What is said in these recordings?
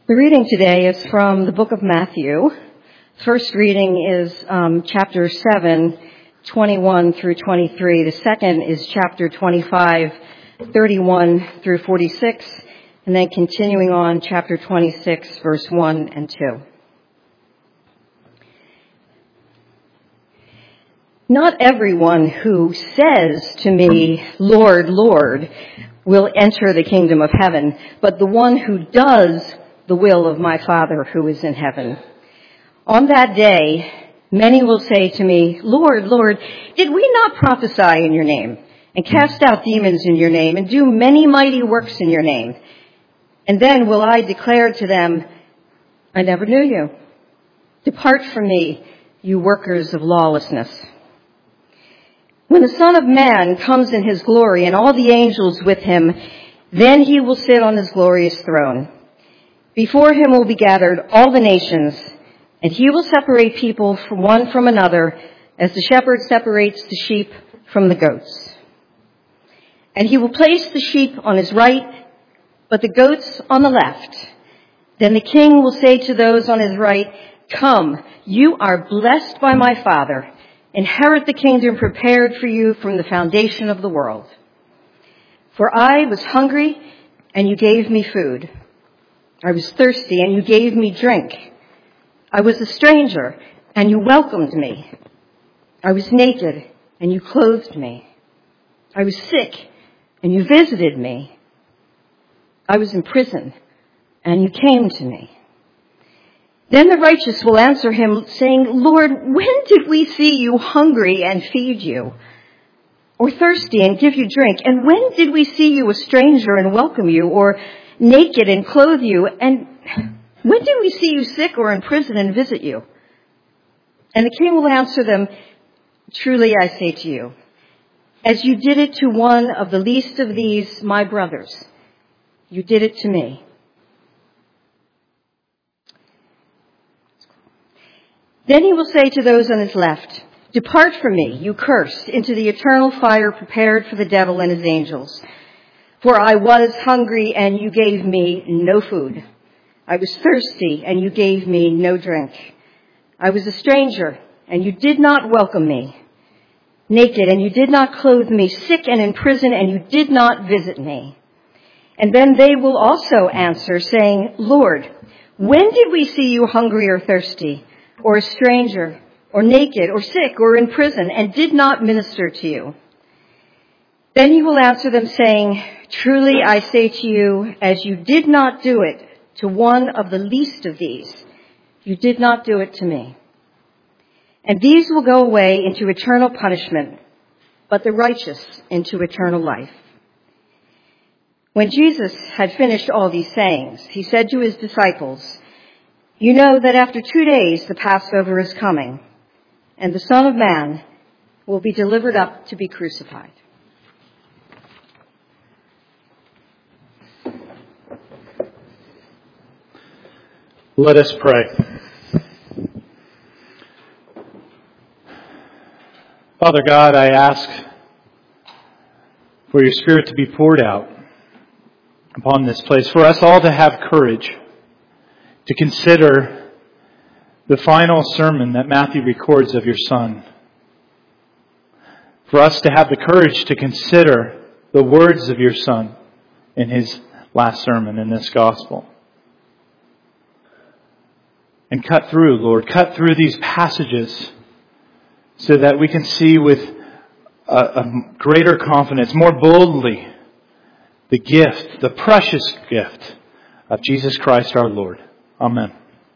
The reading today is from the book of Matthew. First reading is chapter 7, 21 through 23. The second is chapter 25, 31 through 46. And then continuing on, chapter 26, verse 1 and 2. Not everyone who says to me, Lord, Lord, will enter the kingdom of heaven, but the one who does the will of my Father who is in heaven. On that day, many will say to me, Lord, Lord, did we not prophesy in your name and cast out demons in your name and do many mighty works in your name? And then will I declare to them, I never knew you. Depart from me, you workers of lawlessness. When the Son of Man comes in his glory and all the angels with him, then he will sit on his glorious throne. Before him will be gathered all the nations, and he will separate people from one from another, as the shepherd separates the sheep from the goats. And he will place the sheep on his right, but the goats on the left. Then the king will say to those on his right, Come, you are blessed by my Father. Inherit the kingdom prepared for you from the foundation of the world. For I was hungry, and you gave me food. I was thirsty, and you gave me drink. I was a stranger, and you welcomed me. I was naked, and you clothed me. I was sick, and you visited me. I was in prison, and you came to me. Then the righteous will answer him, saying, Lord, when did we see you hungry and feed you, or thirsty and give you drink? And when did we see you a stranger and welcome you, or naked and clothe you? And when did we see you sick or in prison and visit you? And the king will answer them, Truly I say to you, as you did it to one of the least of these, my brothers, you did it to me. Then he will say to those on his left, Depart from me, you cursed, into the eternal fire prepared for the devil and his angels. For I was hungry, and you gave me no food. I was thirsty, and you gave me no drink. I was a stranger, and you did not welcome me. Naked, and you did not clothe me. Sick and in prison, and you did not visit me. And then they will also answer, saying, Lord, when did we see you hungry or thirsty, or a stranger, or naked, or sick, or in prison, and did not minister to you? Then he will answer them, saying, Truly I say to you, as you did not do it to one of the least of these, you did not do it to me. And these will go away into eternal punishment, but the righteous into eternal life. When Jesus had finished all these sayings, he said to his disciples, You know that after 2 days the Passover is coming, and the Son of Man will be delivered up to be crucified. Let us pray. Father God, I ask for your Spirit to be poured out upon this place, for us all to have courage to consider the final sermon that Matthew records of your Son. For us to have the courage to consider the words of your Son in his last sermon in this gospel. And cut through, Lord, cut through these passages so that we can see with a greater confidence, more boldly, the gift, the precious gift of Jesus Christ our Lord. Amen.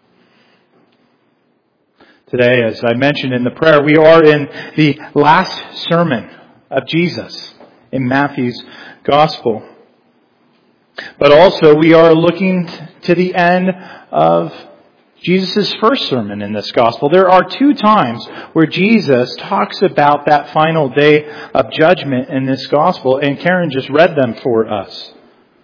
Today, as I mentioned in the prayer, we are in the last sermon of Jesus in Matthew's Gospel. But also we are looking to the end of Jesus' first sermon in this Gospel. There are 2 times where Jesus talks about that final day of judgment in this Gospel, and Karen just read them for us.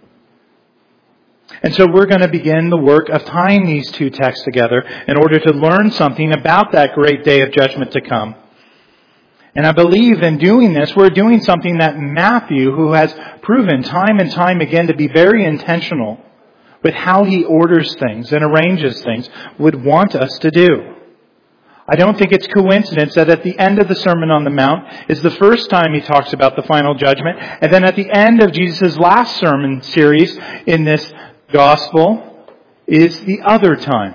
And so we're going to begin the work of tying these 2 texts together in order to learn something about that great day of judgment to come. And I believe in doing this, we're doing something that Matthew, who has proven time and time again to be very intentional with how He orders things and arranges things, would want us to do. I don't think it's coincidence that at the end of the Sermon on the Mount is the first time He talks about the final judgment, and then at the end of Jesus' last sermon series in this gospel is the other time.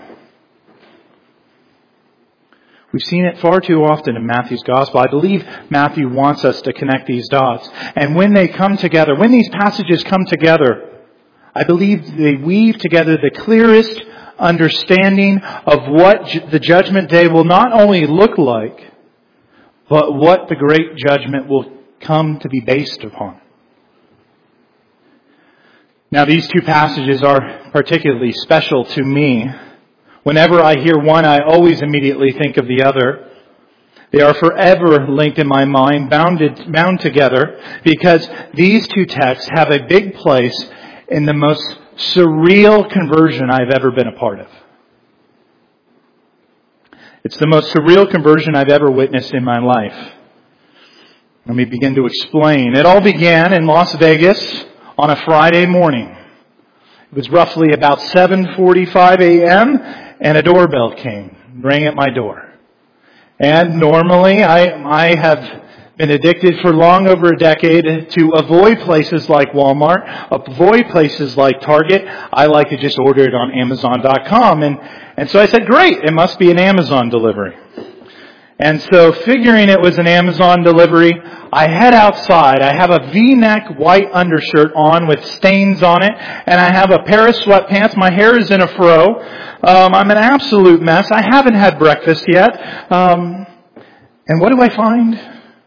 We've seen it far too often in Matthew's gospel. I believe Matthew wants us to connect these dots. And when they come together, when these passages come together, I believe they weave together the clearest understanding of what the judgment day will not only look like, but what the great judgment will come to be based upon. Now, these two passages are particularly special to me. Whenever I hear one, I always immediately think of the other. They are forever linked in my mind, bound together, because these two texts have a big place in the most surreal conversion I've ever been a part of. It's the most surreal conversion I've ever witnessed in my life. Let me begin to explain. It all began in Las Vegas on a Friday morning. It was roughly about 7:45 a.m. and a doorbell came, rang at my door. And normally I have been addicted for long over a decade to avoid places like Walmart, avoid places like Target. I like to just order it on Amazon.com. And so I said, great, it must be an Amazon delivery. And so figuring it was an Amazon delivery, I head outside. I have a V-neck white undershirt on with stains on it, and I have a pair of sweatpants. My hair is in a fro. I'm an absolute mess. I haven't had breakfast yet. And what do I find?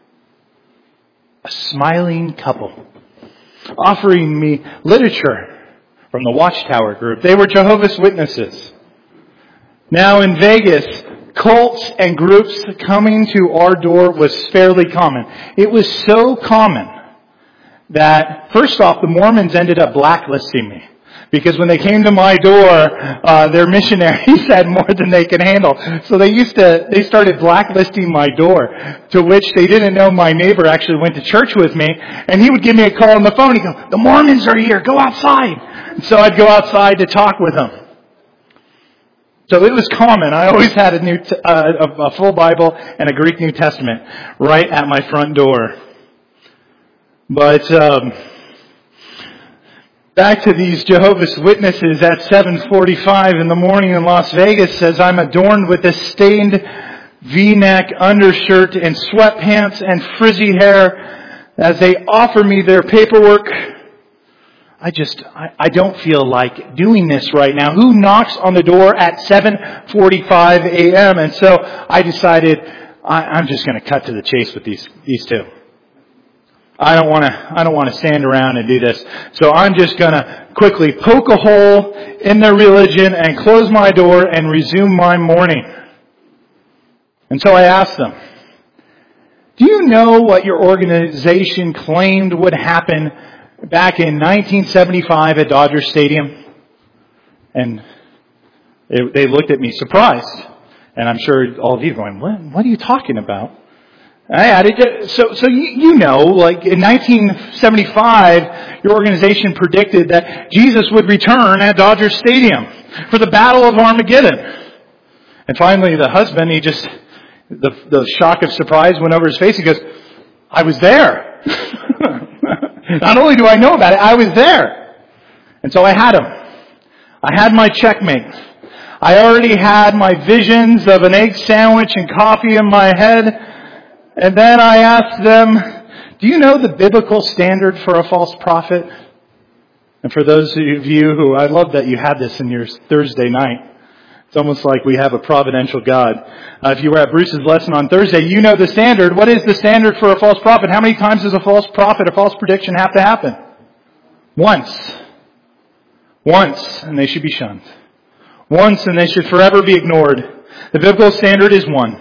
A smiling couple offering me literature from the Watchtower group. They were Jehovah's Witnesses. Now in Vegas, cults and groups coming to our door was fairly common. It was so common that, first off, the Mormons ended up blacklisting me. Because when they came to my door, their missionaries had more than they could handle. So they started blacklisting my door, to which they didn't know my neighbor actually went to church with me, and he would give me a call on the phone. He'd go, "The Mormons are here, go outside." And so I'd go outside to talk with them. So it was common. I always had a full Bible and a Greek New Testament right at my front door. But back to these Jehovah's Witnesses at 7:45 in the morning in Las Vegas says I'm adorned with a stained V-neck undershirt and sweatpants and frizzy hair as they offer me their paperwork. I don't feel like doing this right now. Who knocks on the door at 7:45 a.m.? And so I decided I'm just going to cut to the chase with these two. I don't want to stand around and do this. So I'm just going to quickly poke a hole in their religion and close my door and resume my morning. And so I asked them, do you know what your organization claimed would happen back in 1975 at Dodger Stadium? And they looked at me surprised. And I'm sure all of you are going, what are you talking about? I added, so you know, like in 1975, your organization predicted that Jesus would return at Dodger Stadium for the Battle of Armageddon. And finally, the husband, the shock of surprise went over his face. He goes, I was there. Not only do I know about it, I was there. And so I had him. I had my checkmate. I already had my visions of an egg sandwich and coffee in my head. And then I asked them, do you know the biblical standard for a false prophet? And for those of you who, I love that you had this in your Thursday night. It's almost like we have a providential God. If you were at Bruce's lesson on Thursday, you know the standard. What is the standard for a false prophet? How many times does a false prophet, a false prediction have to happen? Once. Once, and they should be shunned. Once, and they should forever be ignored. The biblical standard is one.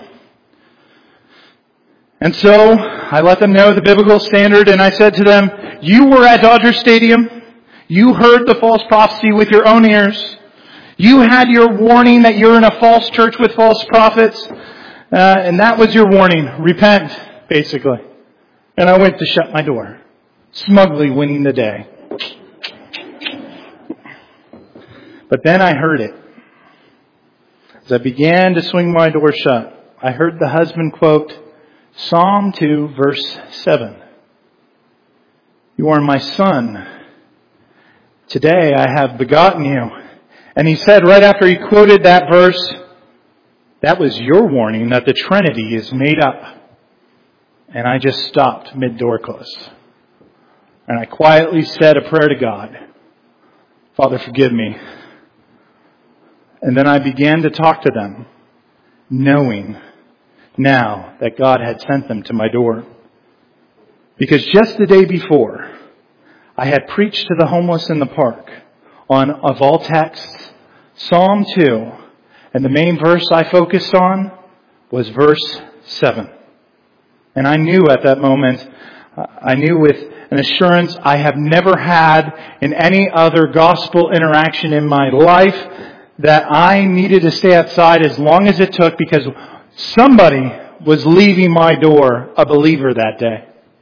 And so I let them know the biblical standard, and I said to them, you were at Dodger Stadium. You heard the false prophecy with your own ears. You had your warning that you're in a false church with false prophets. And that was your warning. Repent, basically. And I went to shut my door, smugly winning the day. But then I heard it. As I began to swing my door shut, I heard the husband quote Psalm 2, verse 7. "You are my son. Today I have begotten you." And he said right after he quoted that verse, "That was your warning that the Trinity is made up." And I just stopped mid-door close. And I quietly said a prayer to God. "Father, forgive me." And then I began to talk to them, knowing now that God had sent them to my door. Because just the day before, I had preached to the homeless in the park on, of all texts, Psalm 2, and the main verse I focused on was verse 7. And I knew at that moment, I knew with an assurance I have never had in any other gospel interaction in my life, that I needed to stay outside as long as it took because somebody was leaving my door a believer that day.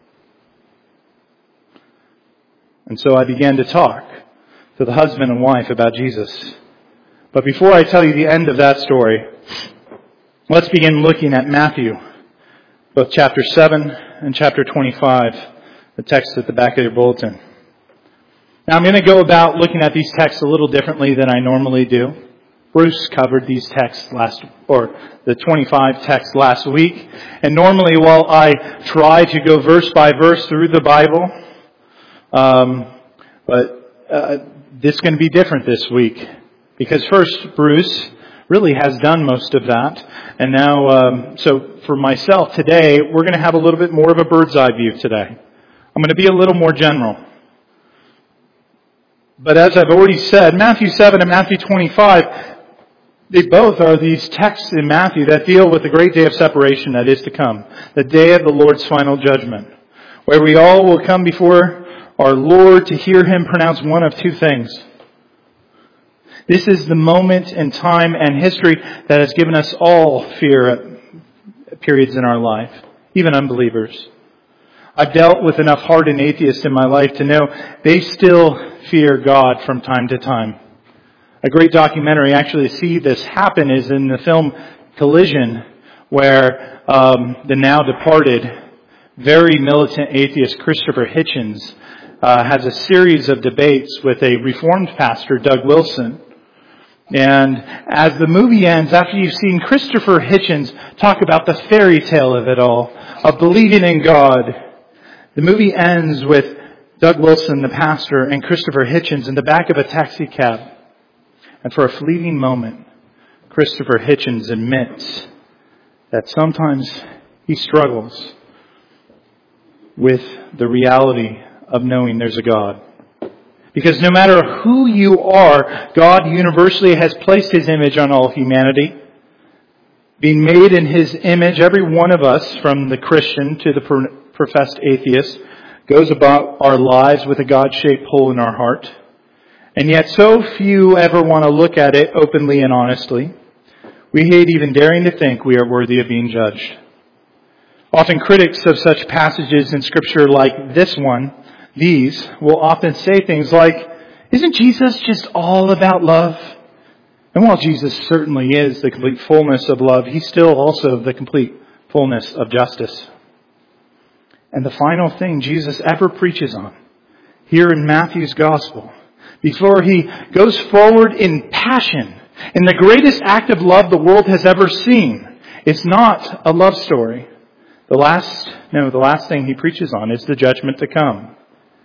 And so I began to talk to the husband and wife about Jesus. But before I tell you the end of that story, let's begin looking at Matthew, both chapter 7 and chapter 25, the text at the back of your bulletin. Now I'm going to go about looking at these texts a little differently than I normally do. Bruce covered these texts the 25 texts last week. And normally while I try to go verse by verse through the Bible, this is going to be different this week. Because first, Bruce really has done most of that. And now, so for myself today, we're going to have a little bit more of a bird's eye view today. I'm going to be a little more general. But as I've already said, Matthew 7 and Matthew 25, they both are these texts in Matthew that deal with the great day of separation that is to come. The day of the Lord's final judgment. Where we all will come before our Lord to hear Him pronounce one of two things. This is the moment in time and history that has given us all fear at periods in our life. Even unbelievers. I've dealt with enough hardened atheists in my life to know they still fear God from time to time. A great documentary actually to see this happen is in the film Collision, where the now departed, very militant atheist Christopher Hitchens has a series of debates with a Reformed pastor, Doug Wilson. And as the movie ends, after you've seen Christopher Hitchens talk about the fairy tale of it all, of believing in God, the movie ends with Doug Wilson, the pastor, and Christopher Hitchens in the back of a taxi cab. And for a fleeting moment, Christopher Hitchens admits that sometimes he struggles with the reality of knowing there's a God. Because no matter who you are, God universally has placed His image on all humanity. Being made in His image, every one of us, from the Christian to the professed atheist, goes about our lives with a God-shaped hole in our heart. And yet so few ever want to look at it openly and honestly. We hate even daring to think we are worthy of being judged. Often critics of such passages in Scripture like this one, these, will often say things like, isn't Jesus just all about love? And while Jesus certainly is the complete fullness of love, He's still also the complete fullness of justice. And the final thing Jesus ever preaches on, here in Matthew's Gospel, before He goes forward in passion, in the greatest act of love the world has ever seen, it's not a love story. The last thing He preaches on is the judgment to come.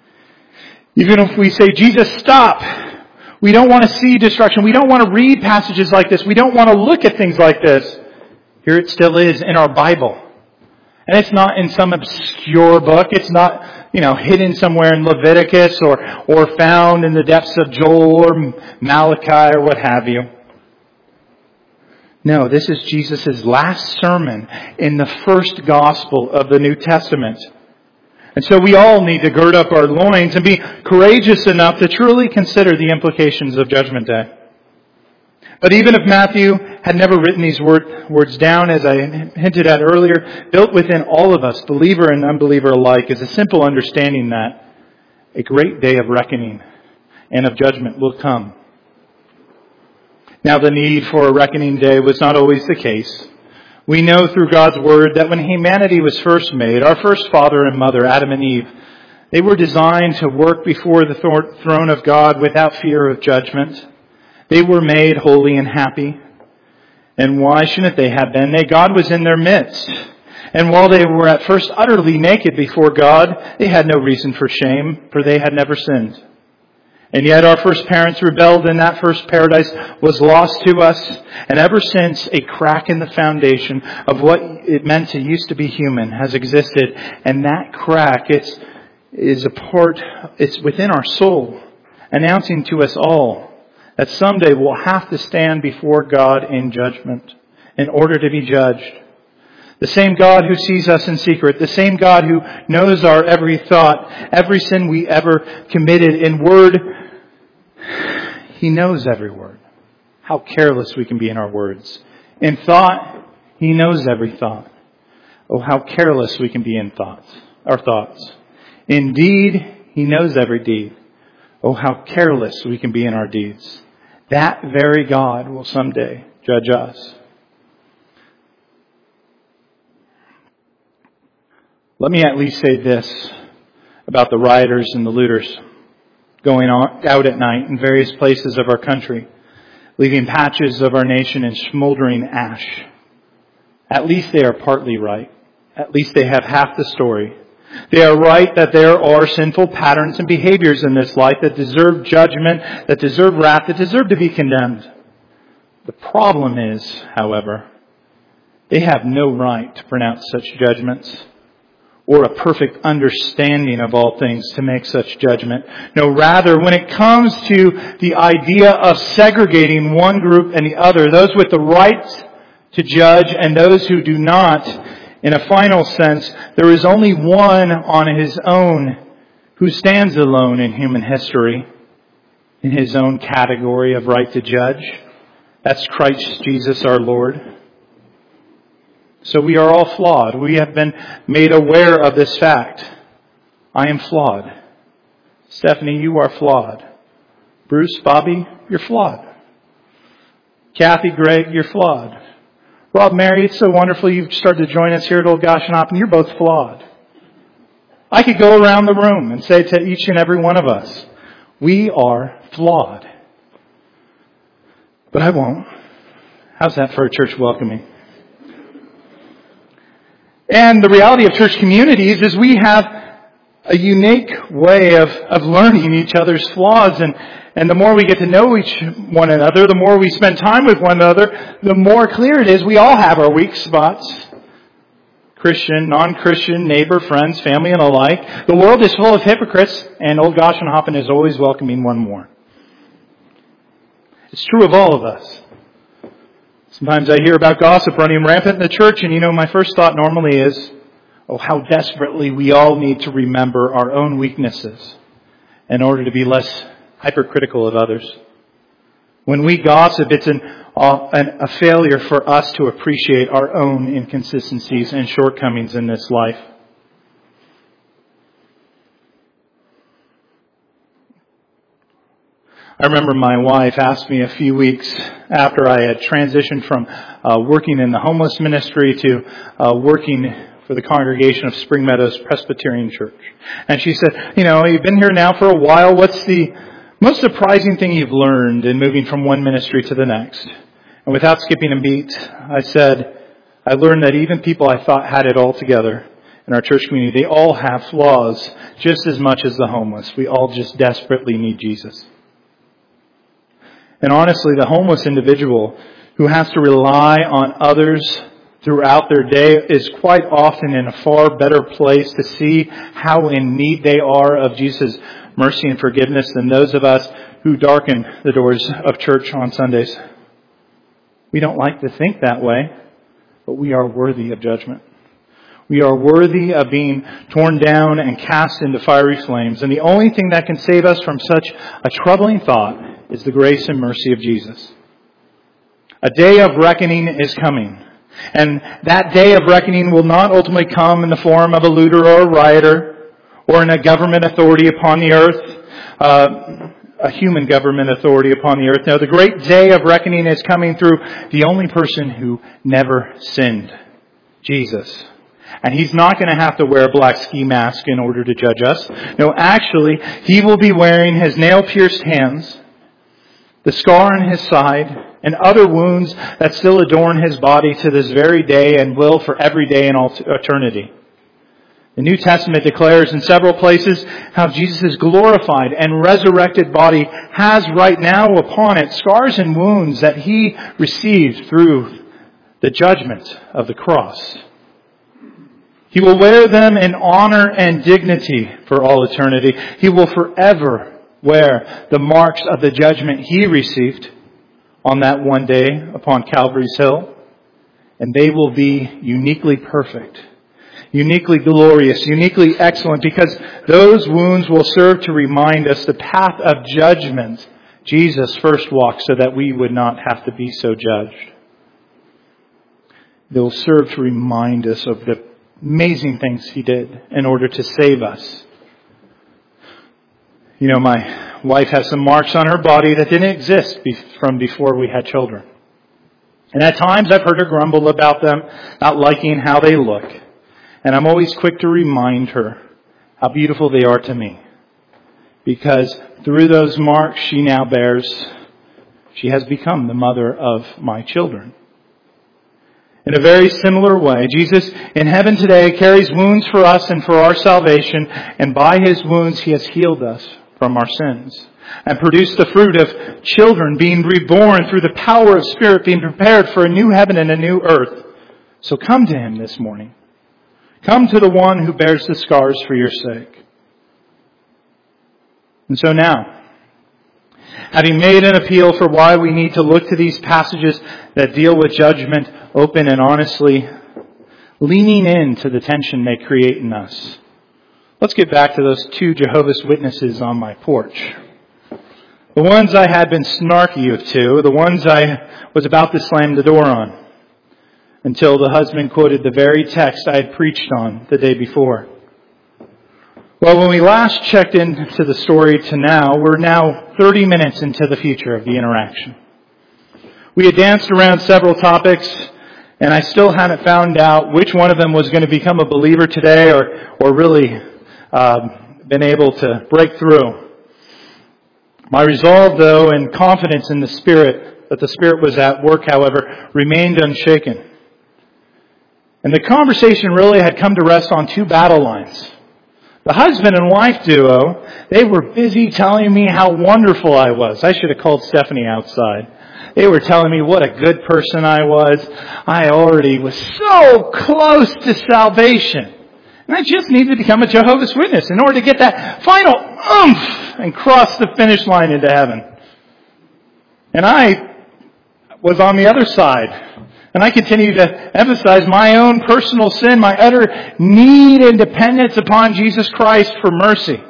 Even if we say, Jesus, stop! We don't want to see destruction. We don't want to read passages like this. We don't want to look at things like this. Here it still is in our Bible. And it's not in some obscure book. It's not, hidden somewhere in Leviticus or found in the depths of Joel or Malachi or what have you. No, this is Jesus' last sermon in the first gospel of the New Testament. And so we all need to gird up our loins and be courageous enough to truly consider the implications of Judgment Day. But even if Matthew had never written these words down, as I hinted at earlier, built within all of us, believer and unbeliever alike, is a simple understanding that a great day of reckoning and of judgment will come. Now, the need for a reckoning day was not always the case. We know through God's Word that when humanity was first made, our first father and mother, Adam and Eve, they were designed to work before the throne of God without fear of judgment. They were made holy and happy. And why shouldn't they have been? God was in their midst. And while they were at first utterly naked before God, they had no reason for shame, for they had never sinned. And yet our first parents rebelled, and that first paradise was lost to us. And ever since, a crack in the foundation of what it meant to used to be human has existed. And that crack, it's within our soul, announcing to us all that someday we'll have to stand before God in judgment in order to be judged. The same God who sees us in secret, the same God who knows our every thought, every sin we ever committed in word, He knows every word. How careless we can be in our words. In thought, He knows every thought. Oh, how careless we can be in our thoughts. In deed, He knows every deed. Oh, how careless we can be in our deeds. That very God will someday judge us. Let me at least say this about the rioters and the looters going out at night in various places of our country, leaving patches of our nation in smoldering ash. At least they are partly right. At least they have half the story. They are right that there are sinful patterns and behaviors in this life that deserve judgment, that deserve wrath, that deserve to be condemned. The problem is, however, they have no right to pronounce such judgments or a perfect understanding of all things to make such judgment. No, rather, when it comes to the idea of segregating one group and the other, those with the right to judge and those who do not, in a final sense, there is only one on His own who stands alone in human history in His own category of right to judge. That's Christ Jesus our Lord. So we are all flawed. We have been made aware of this fact. I am flawed. Stephanie, you are flawed. Bruce, Bobby, you're flawed. Kathy, Greg, you're flawed. Rob, Mary, it's so wonderful you've started to join us here at Old Goshenhoppen. You're both flawed. I could go around the room and say to each and every one of us, we are flawed. But I won't. How's that for a church welcoming? And the reality of church communities is we have a unique way of learning each other's flaws. And the more we get to know one another, the more we spend time with one another, the more clear it is we all have our weak spots. Christian, non-Christian, neighbor, friends, family, and alike. The world is full of hypocrites, and Old Goshenhoppen is always welcoming one more. It's true of all of us. Sometimes I hear about gossip running rampant in the church, and my first thought normally is, oh, how desperately we all need to remember our own weaknesses in order to be less hypercritical of others. When we gossip, it's a failure for us to appreciate our own inconsistencies and shortcomings in this life. I remember my wife asked me a few weeks after I had transitioned from working in the homeless ministry to working for the congregation of Spring Meadows Presbyterian Church. And she said, you've been here now for a while. What's the most surprising thing you've learned in moving from one ministry to the next? And without skipping a beat, I said, I learned that even people I thought had it all together in our church community, they all have flaws just as much as the homeless. We all just desperately need Jesus. And honestly, the homeless individual who has to rely on others throughout their day is quite often in a far better place to see how in need they are of Jesus' mercy and forgiveness than those of us who darken the doors of church on Sundays. We don't like to think that way, but we are worthy of judgment. We are worthy of being torn down and cast into fiery flames. And the only thing that can save us from such a troubling thought is the grace and mercy of Jesus. A day of reckoning is coming. And that day of reckoning will not ultimately come in the form of a looter or a rioter or in a government authority upon the earth a human government authority upon the earth. No, the great day of reckoning is coming through the only person who never sinned, Jesus. And He's not going to have to wear a black ski mask in order to judge us. No, actually, He will be wearing His nail-pierced hands, the scar on His side, and other wounds that still adorn His body to this very day and will for every day in all eternity. The New Testament declares in several places how Jesus' glorified and resurrected body has right now upon it scars and wounds that He received through the judgment of the cross. He will wear them in honor and dignity for all eternity. He will forever wear the marks of the judgment He received on that one day upon Calvary's Hill. And they will be uniquely perfect, uniquely glorious, uniquely excellent, because those wounds will serve to remind us the path of judgment Jesus first walked so that we would not have to be so judged. They will serve to remind us of the amazing things He did in order to save us. You know, my wife has some marks on her body that didn't exist from before we had children. And at times I've heard her grumble about them, not liking how they look. And I'm always quick to remind her how beautiful they are to me. Because through those marks she now bears, she has become the mother of my children. In a very similar way, Jesus in heaven today carries wounds for us and for our salvation, and by His wounds He has healed us from our sins and produced the fruit of children being reborn through the power of Spirit, being prepared for a new heaven and a new earth. So come to Him this morning. Come to the one who bears the scars for your sake. And so now, having made an appeal for why we need to look to these passages that deal with judgment open and honestly, leaning into the tension they create in us, let's get back to those two Jehovah's Witnesses on my porch. The ones I had been snarky to, the ones I was about to slam the door on, until the husband quoted the very text I had preached on the day before. Well, when we last checked into the story to now, we're now 30 minutes into the future of the interaction. We had danced around several topics, and I still hadn't found out which one of them was going to become a believer today or really been able to break through. My resolve, though, and confidence in the Spirit, that the Spirit was at work, however, remained unshaken. And the conversation really had come to rest on two battle lines. The husband and wife duo, they were busy telling me how wonderful I was. I should have called Stephanie outside. They were telling me what a good person I was. I already was so close to salvation. And I just needed to become a Jehovah's Witness in order to get that final oomph and cross the finish line into heaven. And I was on the other side. And I continue to emphasize my own personal sin, my utter need and dependence upon Jesus Christ for mercy.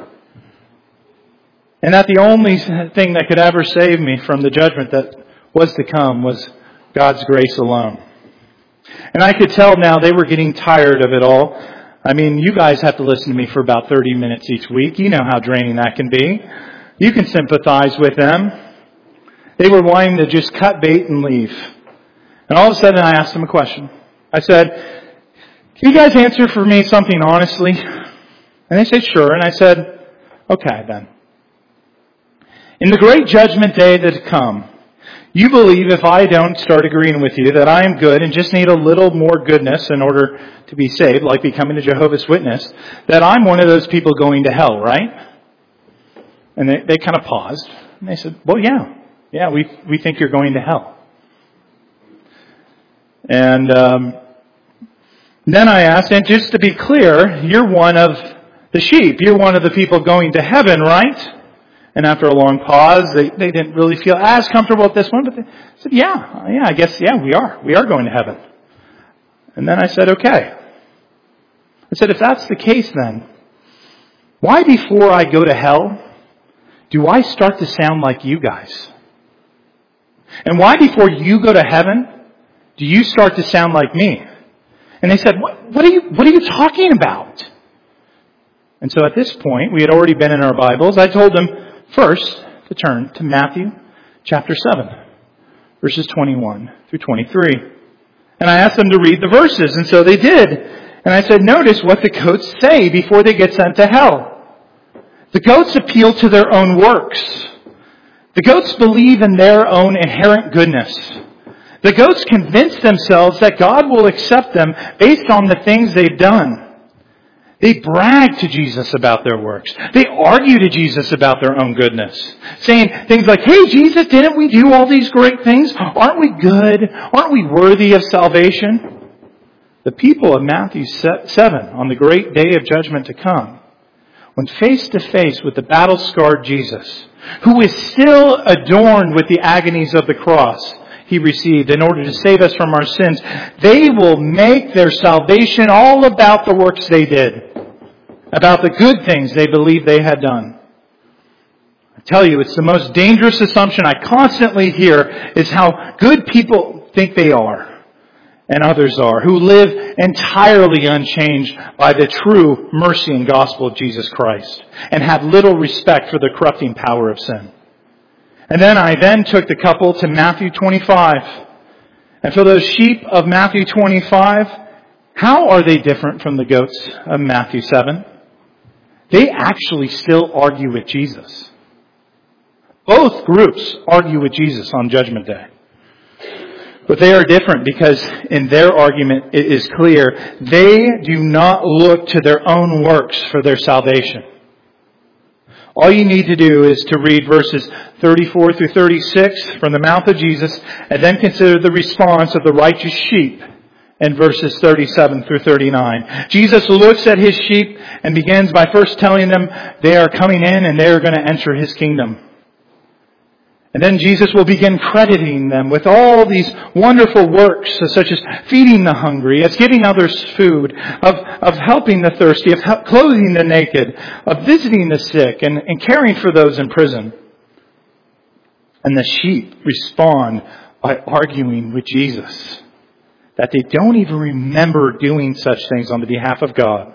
And that the only thing that could ever save me from the judgment that was to come was God's grace alone. And I could tell now they were getting tired of it all. I mean, you guys have to listen to me for about 30 minutes each week. You know how draining that can be. You can sympathize with them. They were wanting to just cut bait and leave. And all of a sudden I asked them a question. I said, can you guys answer for me something honestly? And they said, sure. And I said, okay then. In the great judgment day that to come, you believe if I don't start agreeing with you that I am good and just need a little more goodness in order to be saved, like becoming a Jehovah's Witness, that I'm one of those people going to hell, right? And they kind of paused. And they said, well, yeah, we think you're going to hell. And then I asked, and just to be clear, you're one of the sheep. You're one of the people going to heaven, right? And after a long pause, they didn't really feel as comfortable with this one, but they said, yeah, I guess, we are. We are going to heaven. And then I said, okay. I said, if that's the case then, why before I go to hell do I start to sound like you guys? And why before you go to heaven do you start to sound like me? And they said, what are you talking about? And so at this point, we had already been in our Bibles. I told them, first, to turn to Matthew chapter 7, verses 21 through 23. And I asked them to read the verses, and so they did. And I said, notice what the goats say before they get sent to hell. The goats appeal to their own works. The goats believe in their own inherent goodness. The goats convince themselves that God will accept them based on the things they've done. They brag to Jesus about their works. They argue to Jesus about their own goodness, saying things like, hey, Jesus, didn't we do all these great things? Aren't we good? Aren't we worthy of salvation? The people of Matthew 7, on the great day of judgment to come, when face to face with the battle-scarred Jesus, who is still adorned with the agonies of the cross he received in order to save us from our sins, they will make their salvation all about the works they did, about the good things they believed they had done. I tell you, it's the most dangerous assumption I constantly hear is how good people think they are and others are, who live entirely unchanged by the true mercy and gospel of Jesus Christ and have little respect for the corrupting power of sin. And then I took the couple to Matthew 25. And for those sheep of Matthew 25, how are they different from the goats of Matthew 7? They actually still argue with Jesus. Both groups argue with Jesus on Judgment Day. But they are different because in their argument it is clear they do not look to their own works for their salvation. All you need to do is to read verses 34 through 36 from the mouth of Jesus and then consider the response of the righteous sheep in verses 37 through 39. Jesus looks at his sheep and begins by first telling them they are coming in and they are going to enter his kingdom. And then Jesus will begin crediting them with all these wonderful works, such as feeding the hungry, as giving others food, of helping the thirsty, of clothing the naked, of visiting the sick, and caring for those in prison. And the sheep respond by arguing with Jesus that they don't even remember doing such things on the behalf of God.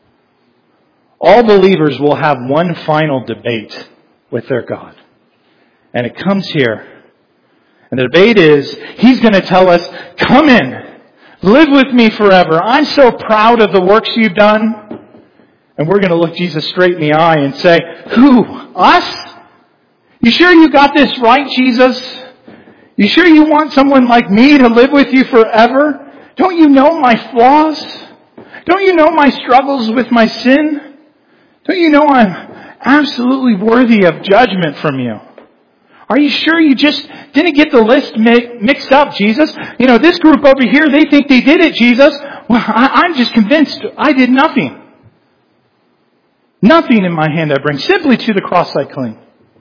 All believers will have one final debate with their God. And it comes here. And the debate is, he's going to tell us, come in, live with me forever. I'm so proud of the works you've done. And we're going to look Jesus straight in the eye and say, who? Us? You sure you got this right, Jesus? You sure you want someone like me to live with you forever? Don't you know my flaws? Don't you know my struggles with my sin? Don't you know I'm absolutely worthy of judgment from you? Are you sure you just didn't get the list mixed up, Jesus? You know, this group over here, they think they did it, Jesus. Well, I'm just convinced I did nothing. Nothing in my hand I bring. Simply to the cross I cling.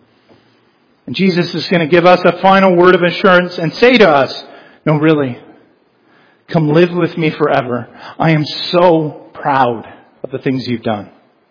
And Jesus is going to give us a final word of assurance and say to us, no, really, come live with me forever. I am so proud of the things you've done.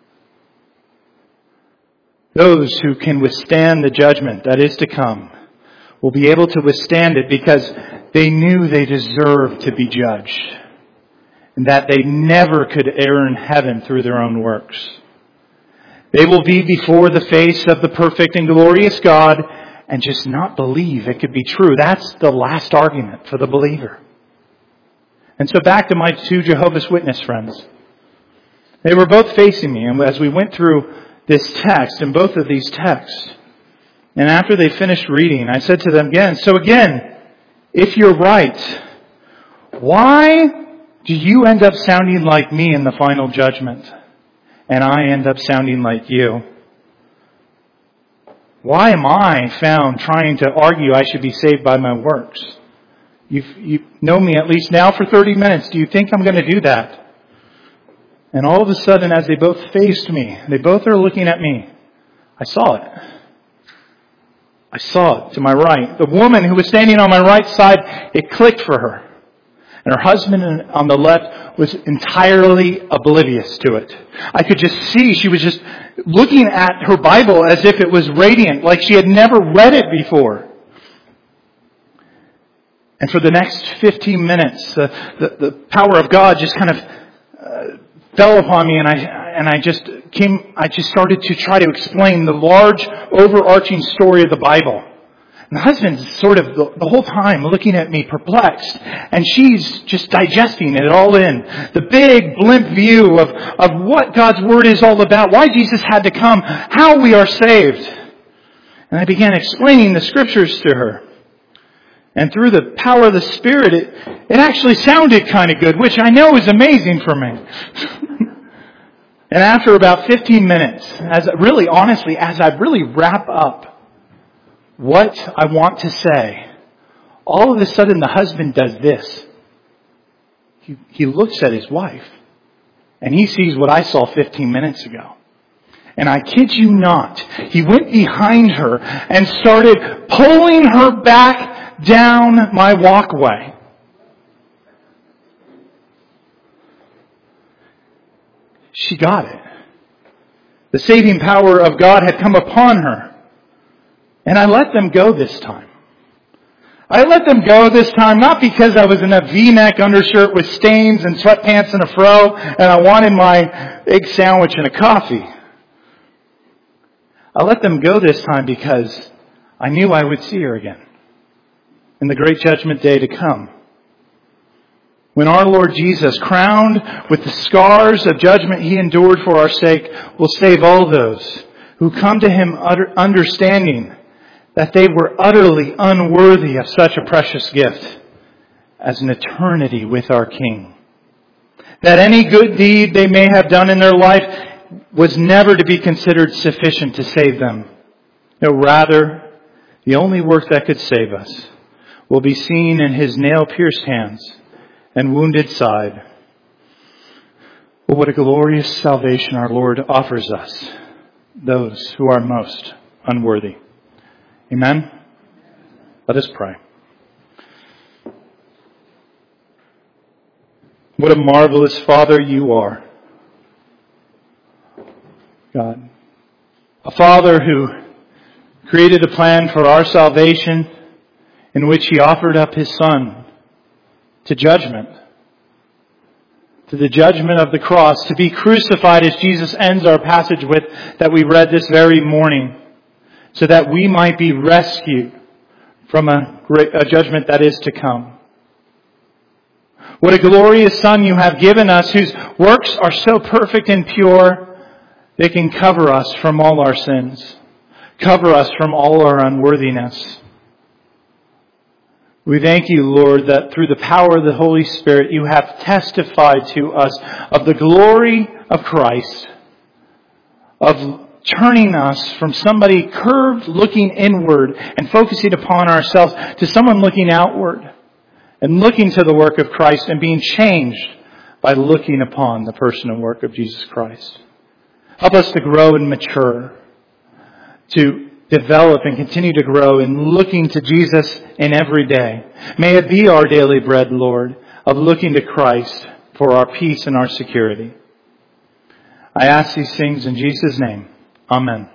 Those who can withstand the judgment that is to come will be able to withstand it because they knew they deserved to be judged and that they never could earn heaven through their own works. They will be before the face of the perfect and glorious God and just not believe it could be true. That's the last argument for the believer. And so back to my two Jehovah's Witness friends. They were both facing me, and as we went through this text, in both of these texts, and after they finished reading, I said to them again, so again, if you're right, why do you end up sounding like me in the final judgment? And I end up sounding like you? Why am I found trying to argue I should be saved by my works? You know me at least now for 30 minutes. Do you think I'm going to do that? And all of a sudden, as they both faced me, they both are looking at me, I saw it. I saw it to my right. The woman who was standing on my right side, it clicked for her. And her husband on the left was entirely oblivious to it. I could just see she was just looking at her Bible as if it was radiant, like she had never read it before. And for the next 15 minutes, the power of God just kind of fell upon me, and I just I just started to try to explain the large, overarching story of the Bible. And the husband's sort of the whole time looking at me perplexed. And she's just digesting it all in. The big blimp view of what God's Word is all about, why Jesus had to come, how we are saved. And I began explaining the Scriptures to her. And through the power of the Spirit, it actually sounded kind of good, which I know is amazing for me. And after about 15 minutes, as I really wrap up what I want to say, all of a sudden the husband does this. He looks at his wife, and he sees what I saw 15 minutes ago. And I kid you not, he went behind her and started pulling her back down my walkway. She got it. The saving power of God had come upon her. And I let them go this time. I let them go this time not because I was in a V-neck undershirt with stains and sweatpants and a fro and I wanted my egg sandwich and a coffee. I let them go this time because I knew I would see her again in the great judgment day to come. When our Lord Jesus, crowned with the scars of judgment He endured for our sake, will save all those who come to Him understanding that they were utterly unworthy of such a precious gift as an eternity with our King. That any good deed they may have done in their life was never to be considered sufficient to save them. No, rather, the only work that could save us will be seen in His nail-pierced hands and wounded side. Well, what a glorious salvation our Lord offers us, those who are most unworthy. Amen? Let us pray. What a marvelous Father you are, God. A Father who created a plan for our salvation in which He offered up His Son to judgment, to the judgment of the cross, to be crucified as Jesus ends our passage with that we read this very morning, so that we might be rescued from a judgment that is to come. What a glorious Son you have given us, whose works are so perfect and pure, they can cover us from all our sins, cover us from all our unworthiness. We thank you, Lord, that through the power of the Holy Spirit, you have testified to us of the glory of Christ, of turning us from somebody curved looking inward and focusing upon ourselves to someone looking outward and looking to the work of Christ and being changed by looking upon the person and work of Jesus Christ. Help us to grow and mature, to develop and continue to grow in looking to Jesus in every day. May it be our daily bread, Lord, of looking to Christ for our peace and our security. I ask these things in Jesus' name. Amen.